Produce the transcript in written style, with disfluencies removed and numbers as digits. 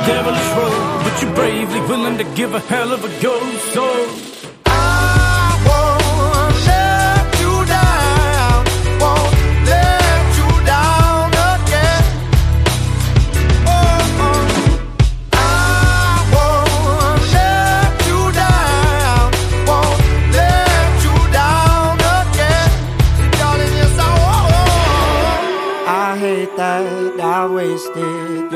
devilish road, but you're bravely willing to give a hell of a go. So I hate that I wasted